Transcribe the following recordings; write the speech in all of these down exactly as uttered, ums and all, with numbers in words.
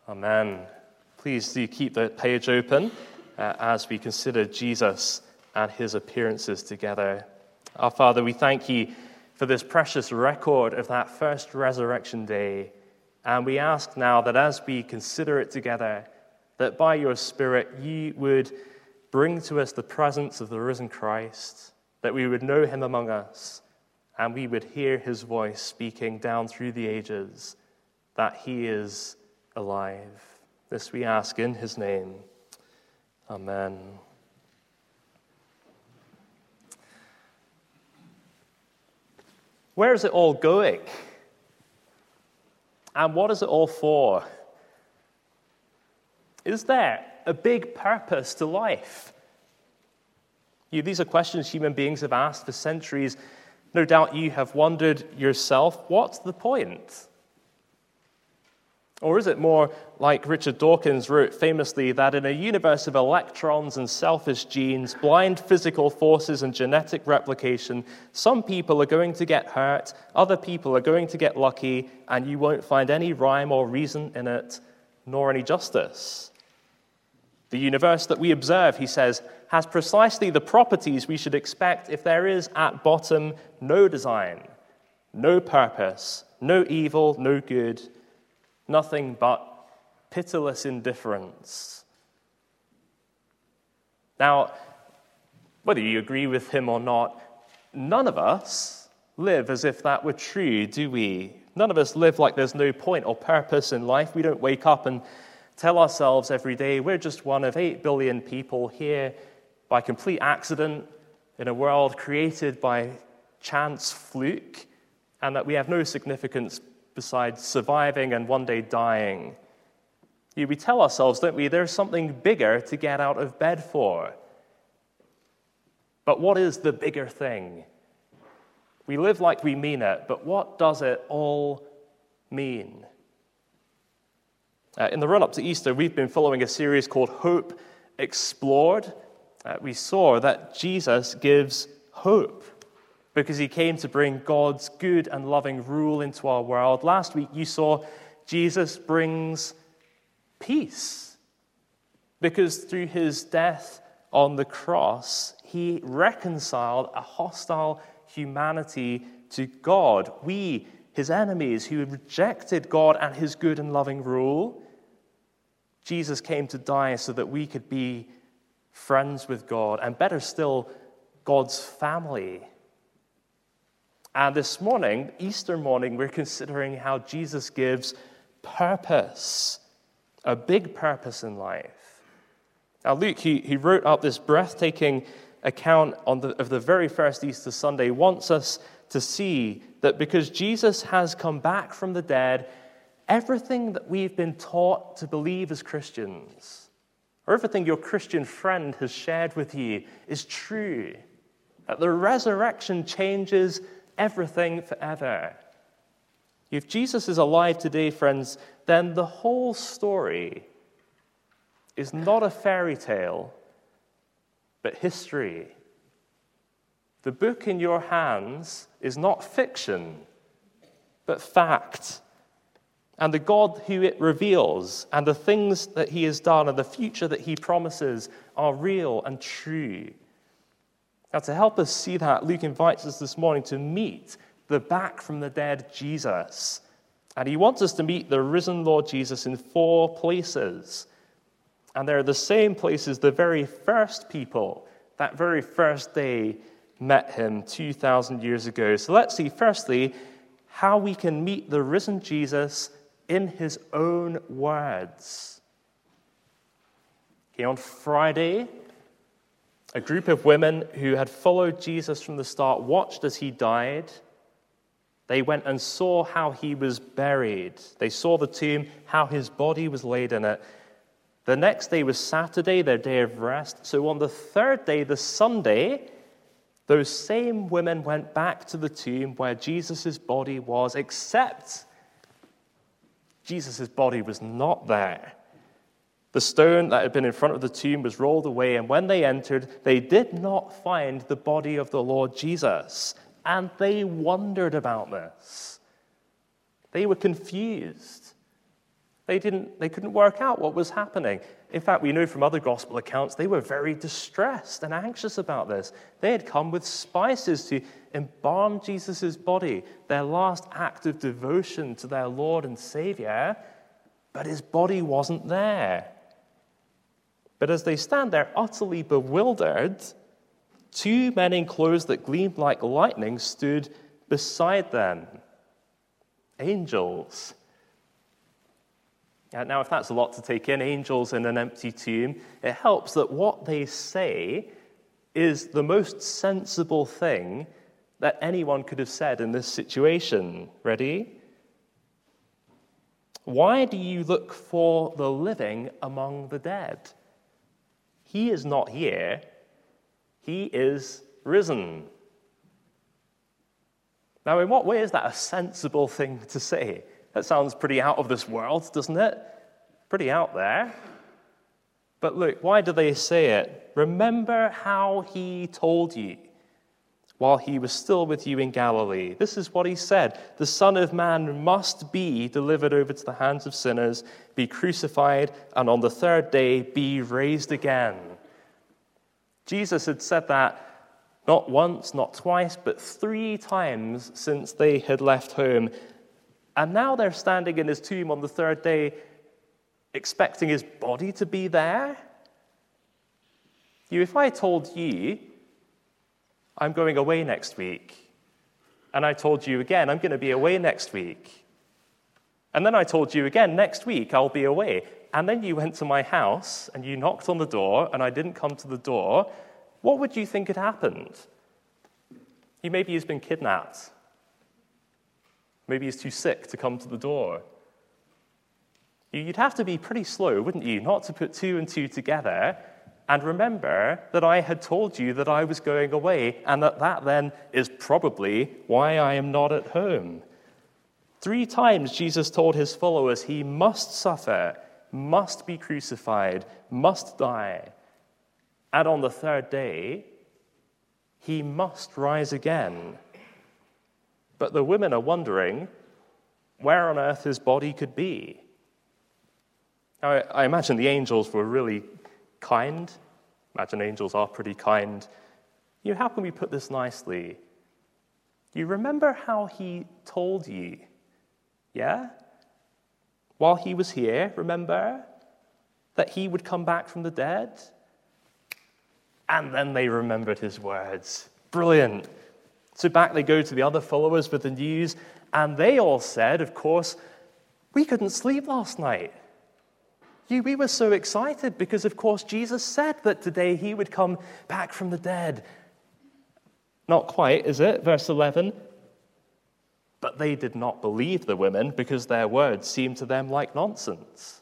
Amen. Please do keep the page open uh, as we consider Jesus and his appearances together. Our Father, we thank you for this precious record of that first resurrection day. And we ask now that as we consider it together, that by your Spirit you would bring to us the presence of the risen Christ, that we would know him among us, and we would hear his voice speaking down through the ages, that he is alive. This we ask in his name. Amen. Where is it all going? And what is it all for? Is there a big purpose to life? You, these are questions human beings have asked for centuries. No doubt you have wondered yourself, what's the point? Or is it more like Richard Dawkins wrote famously that in a universe of electrons and selfish genes, blind physical forces and genetic replication, some people are going to get hurt, other people are going to get lucky, and you won't find any rhyme or reason in it, nor any justice? The universe that we observe, he says, has precisely the properties we should expect if there is at bottom no design, no purpose, no evil, no good, nothing but pitiless indifference. Now, whether you agree with him or not, none of us live as if that were true, do we? None of us live like there's no point or purpose in life. We don't wake up and tell ourselves every day we're just one of eight billion people here by complete accident in a world created by chance fluke, and that we have no significance besides surviving and one day dying. We tell ourselves, don't we, there's something bigger to get out of bed for. But what is the bigger thing? We live like we mean it, but what does it all mean? Uh, in the run-up to Easter, we've been following a series called Hope Explored. Uh, we saw that Jesus gives hope, because he came to bring God's good and loving rule into our world. Last week you saw Jesus brings peace, because through his death on the cross, he reconciled a hostile humanity to God. We, his enemies, who had rejected God and his good and loving rule, Jesus came to die so that we could be friends with God, and better still, God's family. And this morning, Easter morning, we're considering how Jesus gives purpose, a big purpose in life. Now, Luke, he, he wrote up this breathtaking account on the, of the very first Easter Sunday, wants us to see that because Jesus has come back from the dead, everything that we've been taught to believe as Christians, or everything your Christian friend has shared with you, is true. That the resurrection changes everything forever. If Jesus is alive today, friends, then the whole story is not a fairy tale, but history. The book in your hands is not fiction, but fact. And the God who it reveals, and the things that he has done, and the future that he promises are real and true. Now, to help us see that, Luke invites us this morning to meet the back from the dead Jesus. And he wants us to meet the risen Lord Jesus in four places. And they're the same places the very first people, that very first day, met him two thousand years ago. So let's see, firstly, how we can meet the risen Jesus in his own words. Okay, on Friday, a group of women who had followed Jesus from the start watched as he died. They went and saw how he was buried. They saw the tomb, how his body was laid in it. The next day was Saturday, their day of rest. So on the third day, the Sunday, those same women went back to the tomb where Jesus' body was, except Jesus' body was not there. The stone that had been in front of the tomb was rolled away, and when they entered, they did not find the body of the Lord Jesus. And they wondered about this. They were confused. They didn't, they couldn't work out what was happening. In fact, we know from other gospel accounts, they were very distressed and anxious about this. They had come with spices to embalm Jesus' body, their last act of devotion to their Lord and Savior, but his body wasn't there. But as they stand there utterly bewildered, two men in clothes that gleamed like lightning stood beside them. Angels. Now, if that's a lot to take in, angels in an empty tomb, it helps that what they say is the most sensible thing that anyone could have said in this situation. Ready? Why do you look for the living among the dead? He is not here. He is risen. Now, in what way is that a sensible thing to say? That sounds pretty out of this world, doesn't it? Pretty out there. But look, why do they say it? Remember how he told you while he was still with you in Galilee. This is what he said. The Son of Man must be delivered over to the hands of sinners, be crucified, and on the third day be raised again. Jesus had said that not once, not twice, but three times since they had left home. And now they're standing in his tomb on the third day, expecting his body to be there. You, if I told you, I'm going away next week, and I told you again, I'm going to be away next week, and then I told you again, next week I'll be away, and then you went to my house, and you knocked on the door, and I didn't come to the door, what would you think had happened? He maybe he's been kidnapped. Maybe he's too sick to come to the door. You'd have to be pretty slow, wouldn't you, not to put two and two together and remember that I had told you that I was going away and that that then is probably why I am not at home. Three times Jesus told his followers he must suffer, must be crucified, must die, and on the third day, he must rise again. But the women are wondering where on earth his body could be. Now, I, I imagine the angels were really kind. Imagine angels are pretty kind. You know, how can we put this nicely? You remember how he told you, yeah? While he was here, remember that he would come back from the dead? And then they remembered his words. Brilliant. So back they go to the other followers with the news, and they all said, of course, we couldn't sleep last night. You, we were so excited because, of course, Jesus said that today he would come back from the dead. Not quite, is it? Verse eleven. But they did not believe the women because their words seemed to them like nonsense.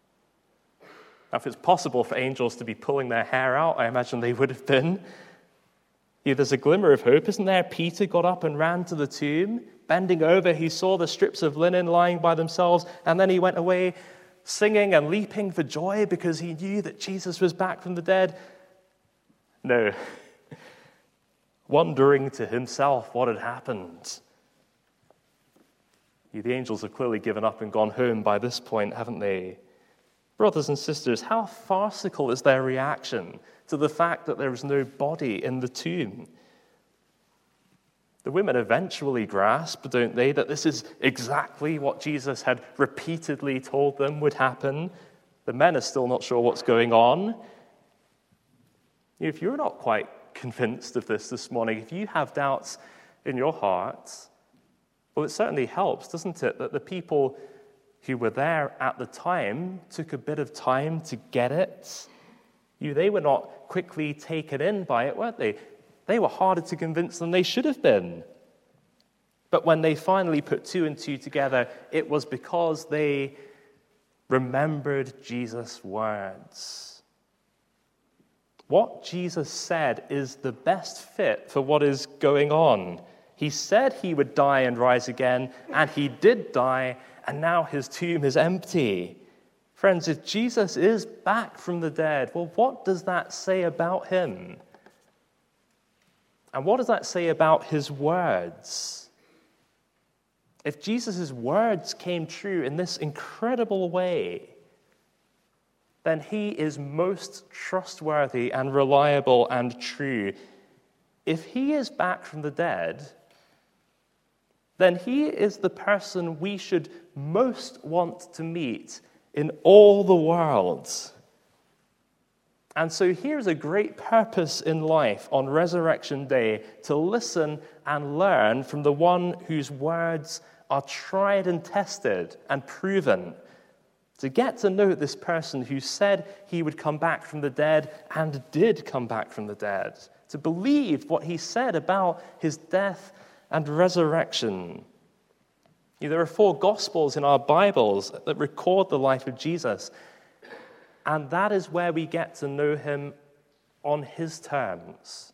Now, if it's possible for angels to be pulling their hair out, I imagine they would have been. Yeah, there's a glimmer of hope, isn't there? Peter got up and ran to the tomb. Bending over, he saw the strips of linen lying by themselves, and then he went away singing and leaping for joy because he knew that Jesus was back from the dead. No. Wondering to himself what had happened. Yeah, the angels have clearly given up and gone home by this point, haven't they? Brothers and sisters, how farcical is their reaction to the fact that there is no body in the tomb? The women eventually grasp, don't they, that this is exactly what Jesus had repeatedly told them would happen. The men are still not sure what's going on. If you're not quite convinced of this this morning, if you have doubts in your hearts, well, it certainly helps, doesn't it, that the people who were there at the time took a bit of time to get it. You, they were not quickly taken in by it, weren't they? They were harder to convince than they should have been. But when they finally put two and two together, it was because they remembered Jesus' words. What Jesus said is the best fit for what is going on. He said he would die and rise again, and he did die, and now his tomb is empty. Friends, if Jesus is back from the dead, well, what does that say about him? And what does that say about his words? if Jesus' words came true in this incredible way, then he is most trustworthy and reliable and true. If he is back from the dead, then he is the person we should most want to meet in all the world. And so here's a great purpose in life on Resurrection Day, to listen and learn from the one whose words are tried and tested and proven. To get to know this person who said he would come back from the dead and did come back from the dead. To believe what he said about his death and resurrection. You know, there are four Gospels in our Bibles that record the life of Jesus. And that is where we get to know him on his terms.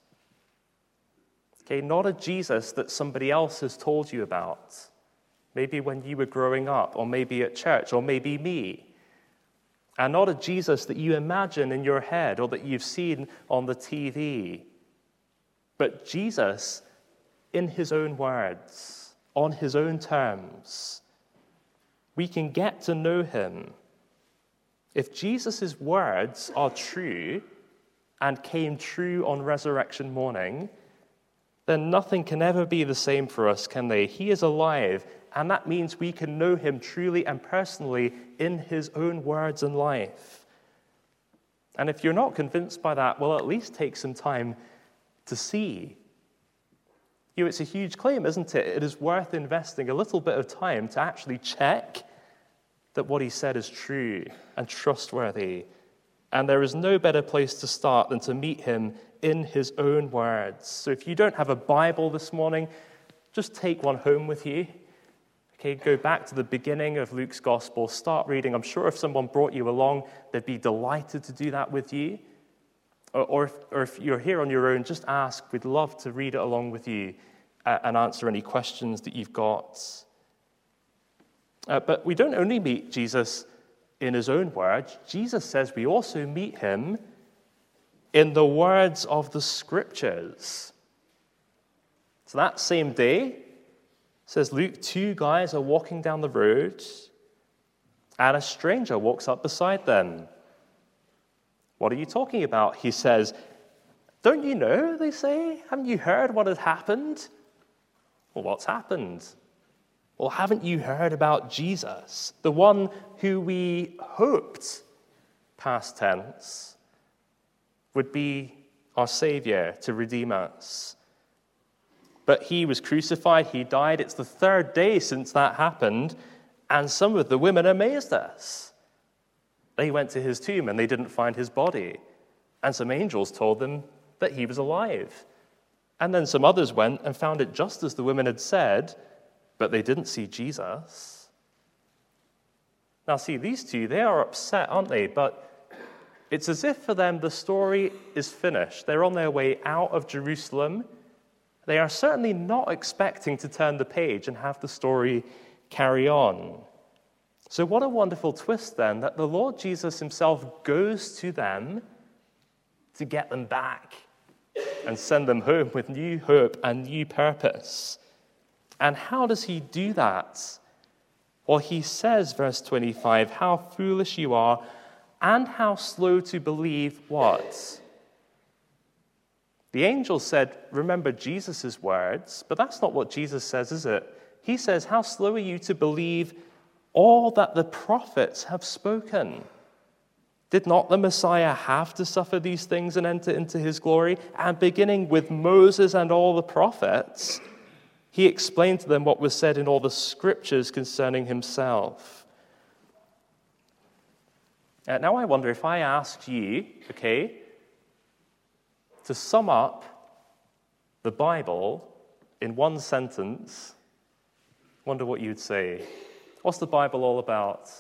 Okay, not a Jesus that somebody else has told you about. Maybe when you were growing up, or maybe at church, or maybe me. And not a Jesus that you imagine in your head or that you've seen on the T V. But Jesus in his own words, on his own terms. We can get to know him. If Jesus' words are true and came true on resurrection morning, then nothing can ever be the same for us, can they? He is alive, and that means we can know him truly and personally in his own words and life. And if you're not convinced by that, well, at least take some time to see. You know, it's a huge claim, isn't it? It is worth investing a little bit of time to actually check that what he said is true and trustworthy. And there is no better place to start than to meet him in his own words. So if you don't have a Bible this morning, just take one home with you. Okay, go back to the beginning of Luke's Gospel, start reading. I'm sure if someone brought you along, they'd be delighted to do that with you. Or, or, if, or if you're here on your own, just ask. We'd love to read it along with you uh, and answer any questions that you've got. Uh, but we don't only meet Jesus in his own words. Jesus says we also meet him in the words of the Scriptures. So that same day, says Luke, two guys are walking down the road, and a stranger walks up beside them. What are you talking about? He says. Don't you know, they say? Haven't you heard what had happened? Well, what's happened? Well, haven't you heard about Jesus, the one who we hoped, past tense, would be our Savior to redeem us? But he was crucified, he died. It's the third day since that happened, and some of the women amazed us. They went to his tomb and they didn't find his body, and some angels told them that he was alive. And then some others went and found it just as the women had said, but they didn't see Jesus. Now, see, these two, they are upset, aren't they? But it's as if for them the story is finished. They're on their way out of Jerusalem. They are certainly not expecting to turn the page and have the story carry on. So what a wonderful twist then, that the Lord Jesus himself goes to them to get them back and send them home with new hope and new purpose. And how does he do that? Well, he says, verse twenty-five, how foolish you are and how slow to believe what? The angel said, remember Jesus' words, but that's not what Jesus says, is it? He says, how slow are you to believe all that the prophets have spoken? Did not the Messiah have to suffer these things and enter into his glory? And beginning with Moses and all the prophets, he explained to them what was said in all the scriptures concerning himself. Uh, now I wonder if I asked you, okay, to sum up the Bible in one sentence, wonder what you'd say. What's the Bible all about?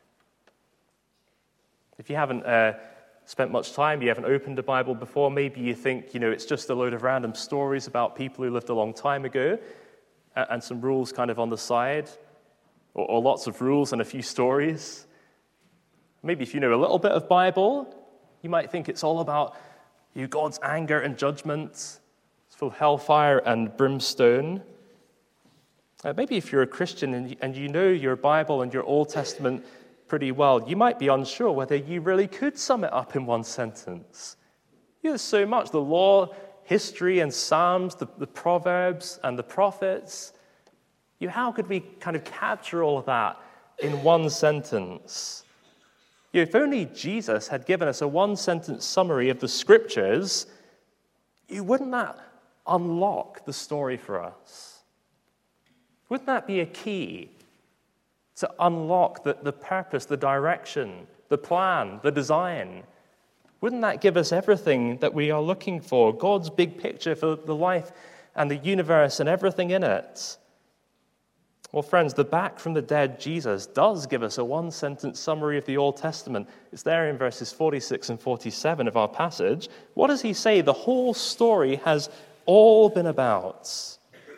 If you haven't uh, spent much time, you haven't opened a Bible before, maybe you think, you know, it's just a load of random stories about people who lived a long time ago, uh, and some rules kind of on the side, or, or lots of rules and a few stories. Maybe if you know a little bit of Bible, you might think it's all about you know, God's anger and judgment. It's full of hellfire and brimstone. Uh, maybe if you're a Christian and you, and you know your Bible and your Old Testament pretty well, you might be unsure whether you really could sum it up in one sentence. Yeah, there's so much, the law, history and Psalms, the, the Proverbs and the prophets. You, how could we kind of capture all of that in one sentence? You, if only Jesus had given us a one-sentence summary of the Scriptures, you, wouldn't that unlock the story for us? Wouldn't that be a key to unlock the, the purpose, the direction, the plan, the design? Wouldn't that give us everything that we are looking for? God's big picture for the life and the universe and everything in it. Well, friends, the back from the dead Jesus does give us a one-sentence summary of the Old Testament. It's there in verses forty-six and forty-seven of our passage. What does he say the whole story has all been about?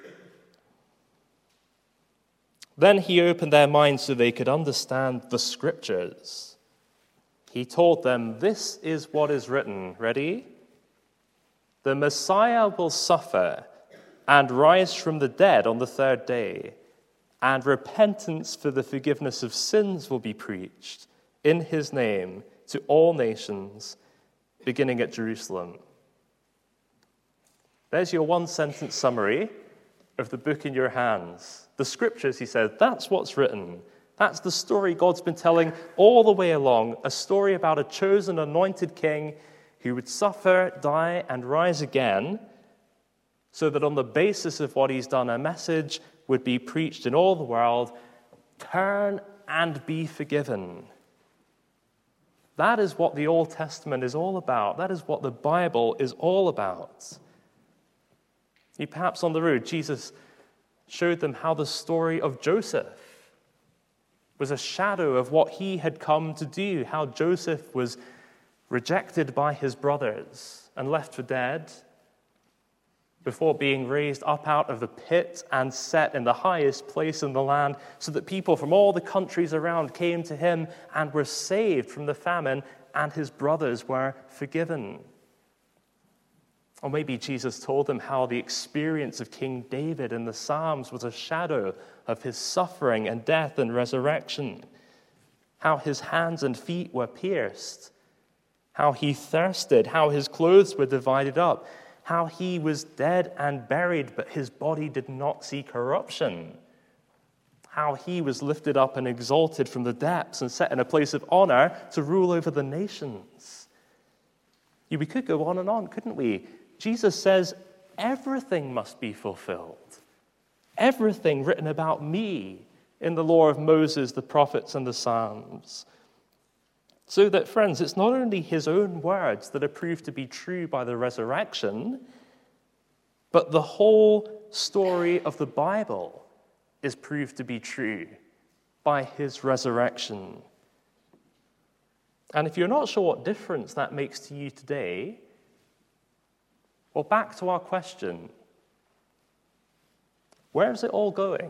Then he opened their minds so they could understand the Scriptures. He told them, this is what is written. Ready? The Messiah will suffer and rise from the dead on the third day, and repentance for the forgiveness of sins will be preached in his name to all nations, beginning at Jerusalem. There's your one-sentence summary of the book in your hands. The Scriptures, he said, that's what's written. That's the story God's been telling all the way along, a story about a chosen, anointed king who would suffer, die, and rise again, so that on the basis of what he's done, a message would be preached in all the world: turn and be forgiven. That is what the Old Testament is all about. That is what the Bible is all about. You, perhaps on the road, Jesus showed them how the story of Joseph was a shadow of what he had come to do, how Joseph was rejected by his brothers and left for dead, before being raised up out of the pit and set in the highest place in the land, so that people from all the countries around came to him and were saved from the famine, and his brothers were forgiven. Or maybe Jesus told them how the experience of King David in the Psalms was a shadow of his suffering and death and resurrection, how his hands and feet were pierced, how he thirsted, how his clothes were divided up, how he was dead and buried, but his body did not see corruption, how he was lifted up and exalted from the depths and set in a place of honor to rule over the nations. Yeah, we could go on and on, couldn't we? Jesus says everything must be fulfilled. Everything written about me in the law of Moses, the prophets, and the Psalms. So that, friends, it's not only his own words that are proved to be true by the resurrection, but the whole story of the Bible is proved to be true by his resurrection. And if you're not sure what difference that makes to you today, well, back to our question. Where is it all going?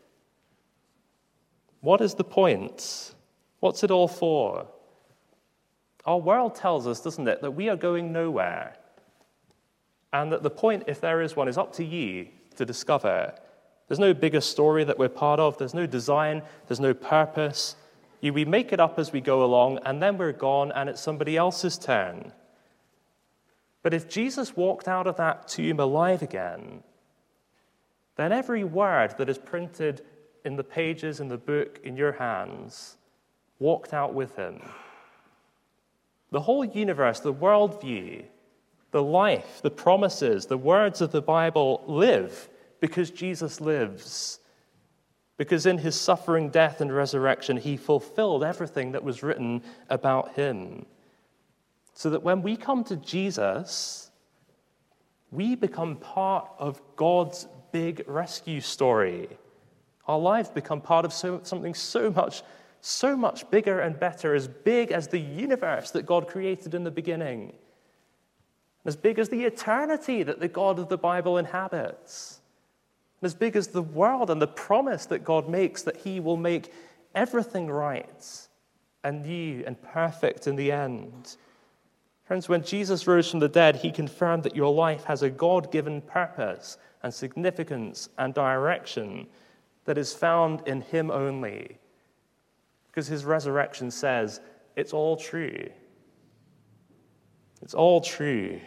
What is the point? What's it all for? Our world tells us, doesn't it, that we are going nowhere. And that the point, if there is one, is up to you to discover. There's no bigger story that we're part of. There's no design. There's no purpose. You, we make it up as we go along, and then we're gone, and it's somebody else's turn. But if Jesus walked out of that tomb alive again, then every word that is printed in the pages in the book in your hands walked out with him. The whole universe, the worldview, the life, the promises, the words of the Bible live because Jesus lives. Because in his suffering, death, and resurrection, he fulfilled everything that was written about him. So that when we come to Jesus, we become part of God's big rescue story. Our lives become part of so, something so much, so much bigger and better, as big as the universe that God created in the beginning, as big as the eternity that the God of the Bible inhabits, as big as the world and the promise that God makes that he will make everything right and new and perfect in the end. Friends, when Jesus rose from the dead, he confirmed that your life has a God-given purpose and significance and direction, that is found in him only. Because his resurrection says it's all true. It's all true.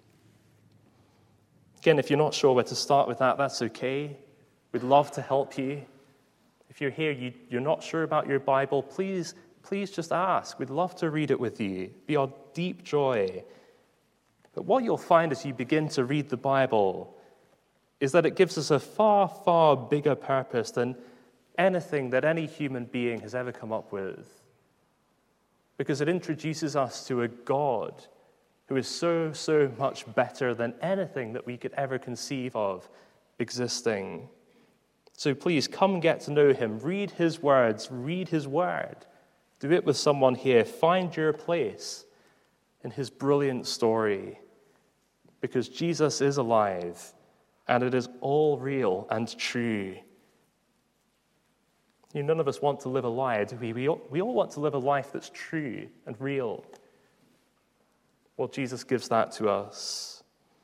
Again, if you're not sure where to start with that, that's okay. We'd love to help you. If you're here, you, you're not sure about your Bible, please, please just ask. We'd love to read it with you. It'd be our deep joy. But what you'll find as you begin to read the Bible is that it gives us a far, far bigger purpose than anything that any human being has ever come up with. Because it introduces us to a God who is so, so much better than anything that we could ever conceive of existing. So please, come get to know him. Read his words. Read his word. Do it with someone here. Find your place in his brilliant story. Because Jesus is alive, and it is all real and true. You know, none of us want to live a lie, do we? We all, we all want to live a life that's true and real. Well, Jesus gives that to us.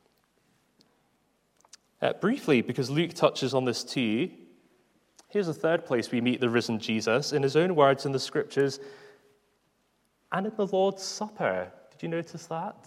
Uh, briefly, because Luke touches on this too, here's a third place we meet the risen Jesus, in his own words in the Scriptures, and in the Lord's Supper. Did you notice that?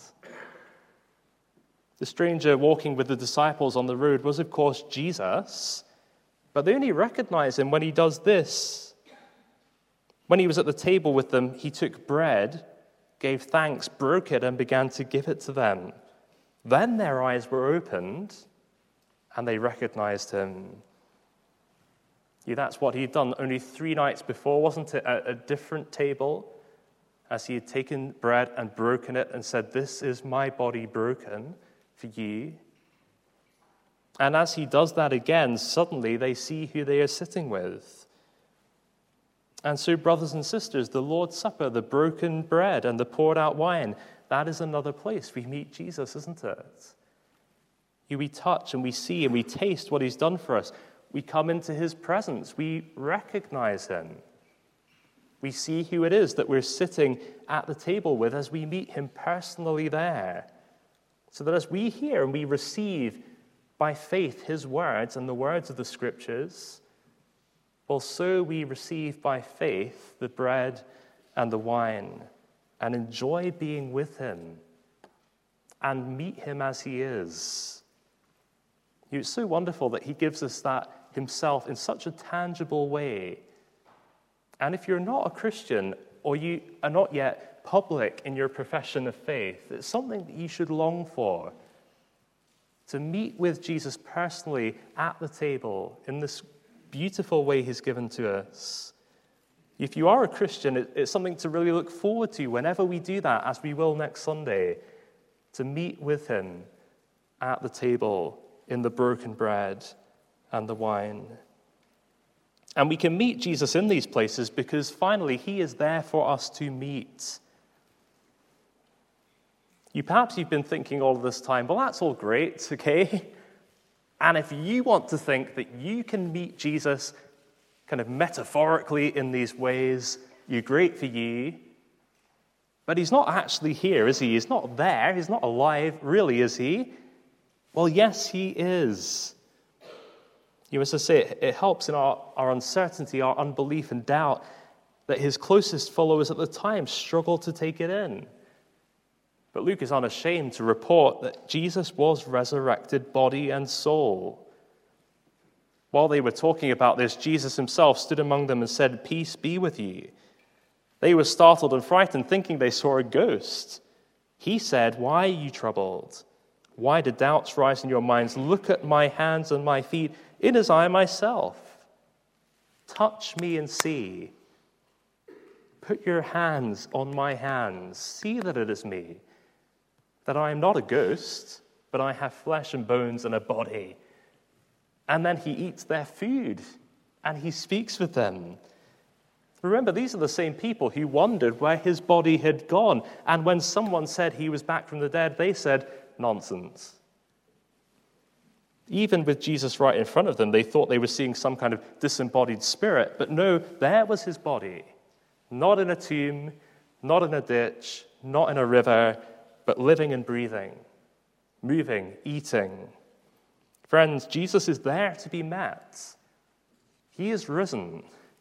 The stranger walking with the disciples on the road was, of course, Jesus, but they only recognize him when he does this. When he was at the table with them, he took bread, gave thanks, broke it, and began to give it to them. Then their eyes were opened, and they recognized him. Yeah, that's what he'd done only three nights before, wasn't it? At a different table, as he had taken bread and broken it and said, "This is my body broken for you." And as he does that again, suddenly they see who they are sitting with. And so, brothers and sisters, the Lord's Supper, the broken bread and the poured out wine, that is another place we meet Jesus, isn't it? We touch and we see and we taste what he's done for us. We come into his presence. We recognize him. We see who it is that we're sitting at the table with as we meet him personally there. So that as we hear and we receive by faith his words and the words of the Scriptures, well, so we receive by faith the bread and the wine and enjoy being with him and meet him as he is. It's so wonderful that he gives us that himself in such a tangible way. And if you're not a Christian or you are not yet public in your profession of faith, it's something that you should long for. To meet with Jesus personally at the table in this beautiful way he's given to us. If you are a Christian, it's something to really look forward to whenever we do that, as we will next Sunday, to meet with him at the table in the broken bread and the wine. And we can meet Jesus in these places because finally he is there for us to meet. You perhaps you've been thinking all of this time, well, that's all great, okay? And if you want to think that you can meet Jesus kind of metaphorically in these ways, you're great for you. But he's not actually here, is he? He's not there. He's not alive, really, is he? Well, yes, he is. You must say it, it helps in our, our uncertainty, our unbelief and doubt that his closest followers at the time struggled to take it in. But Luke is unashamed to report that Jesus was resurrected body and soul. While they were talking about this, Jesus himself stood among them and said, "Peace be with you." They were startled and frightened, thinking they saw a ghost. He said, "Why are you troubled? Why do doubts rise in your minds? Look at my hands and my feet. It is I myself. Touch me and see. Put your hands on my hands. See that it is me. That I am not a ghost, but I have flesh and bones and a body." And then he eats their food, and he speaks with them. Remember, these are the same people who wondered where his body had gone. And when someone said he was back from the dead, they said, "Nonsense." Even with Jesus right in front of them, they thought they were seeing some kind of disembodied spirit. But no, there was his body. Not in a tomb, not in a ditch, not in a river, but living and breathing, moving, eating. Friends, Jesus is there to be met. He is risen.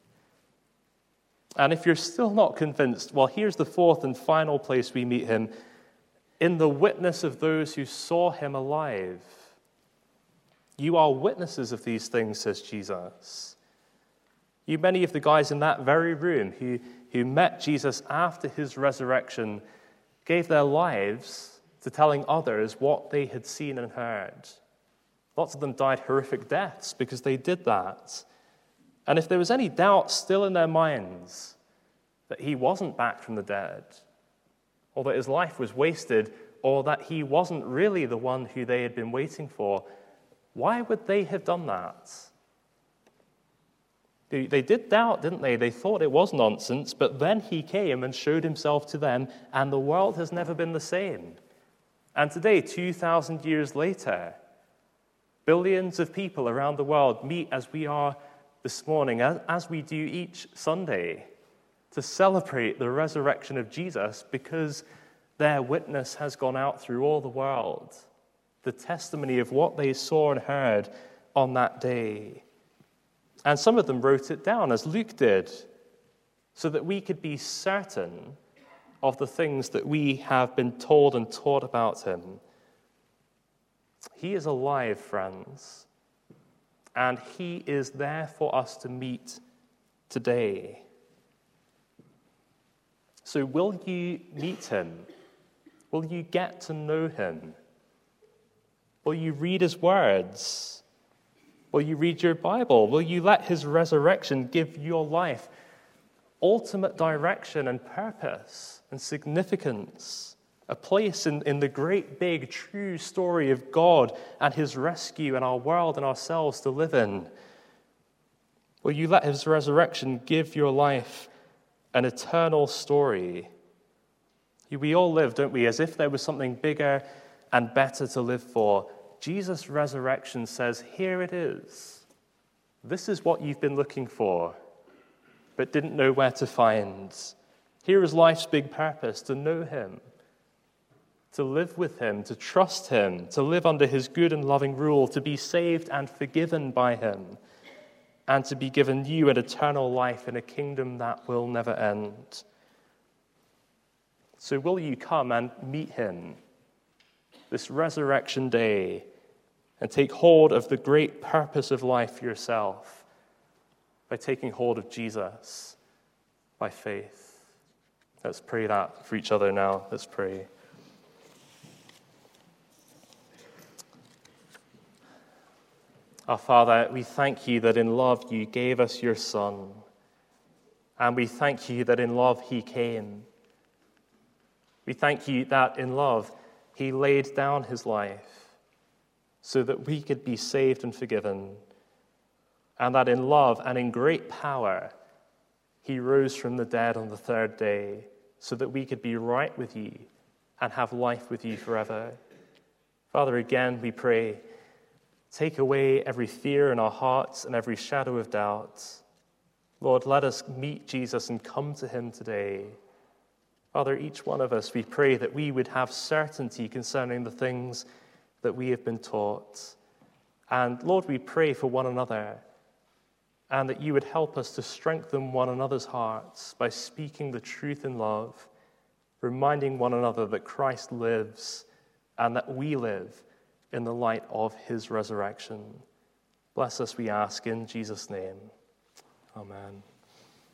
And if you're still not convinced, well, here's the fourth and final place we meet him: in the witness of those who saw him alive. You are witnesses of these things, says Jesus. You, many of the guys in that very room who, who met Jesus after his resurrection, gave their lives to telling others what they had seen and heard. Lots of them died horrific deaths because they did that. And if there was any doubt still in their minds that he wasn't back from the dead, or that his life was wasted, or that he wasn't really the one who they had been waiting for, why would they have done that? They, they did doubt, didn't they? They thought it was nonsense, but then he came and showed himself to them, and the world has never been the same. And today, two thousand years later, billions of people around the world meet as we are this morning, as, as we do each Sunday, to celebrate the resurrection of Jesus because their witness has gone out through all the world, the testimony of what they saw and heard on that day. And some of them wrote it down, as Luke did, so that we could be certain of the things that we have been told and taught about him. He is alive, friends, and he is there for us to meet today. So will you meet him? Will you get to know him? Will you read his words? Will you read your Bible? Will you let his resurrection give your life ultimate direction and purpose and significance? A place in, in the great, big, true story of God and his rescue and our world and ourselves to live in? Will you let his resurrection give your life an eternal story? We all live, don't we, as if there was something bigger and better to live for. Jesus' resurrection says, here it is. This is what you've been looking for, but didn't know where to find. Here is life's big purpose: to know him, to live with him, to trust him, to live under his good and loving rule, to be saved and forgiven by him, and to be given new and eternal life in a kingdom that will never end. So will you come and meet him this resurrection day and take hold of the great purpose of life for yourself by taking hold of Jesus by faith? Let's pray that for each other now. Let's pray. Our Father, we thank you that in love you gave us your Son, and we thank you that in love he came. We thank you that in love he laid down his life so that we could be saved and forgiven, and that in love and in great power he rose from the dead on the third day so that we could be right with you and have life with you forever. Father, again we pray, take away every fear in our hearts and every shadow of doubt. Lord, let us meet Jesus and come to him today. Father, each one of us, we pray that we would have certainty concerning the things that we have been taught. And Lord, we pray for one another, and that you would help us to strengthen one another's hearts by speaking the truth in love, reminding one another that Christ lives and that we live in the light of his resurrection. Bless us, we ask, in Jesus' name. Amen.